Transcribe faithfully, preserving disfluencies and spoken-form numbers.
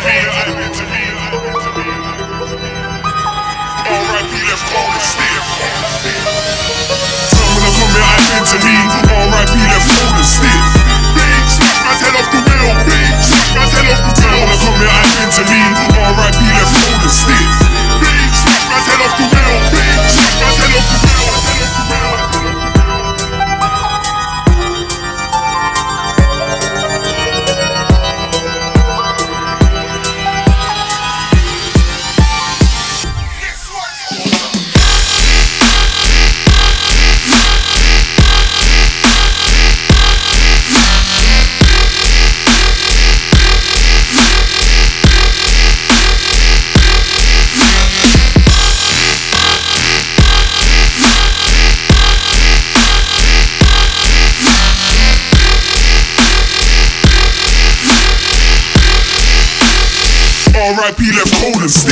me. R I P left cold and stiff. When I come here, I've been to me. R I P left cold and stiff. Big smash man's head off the wheel. Big smash man's head off the wheel. When I come here, I've been to me. R I P left cold and stiff. Big smash man's head off the wheel. Big smash man's head off the wheel. R I P left cold and stiff.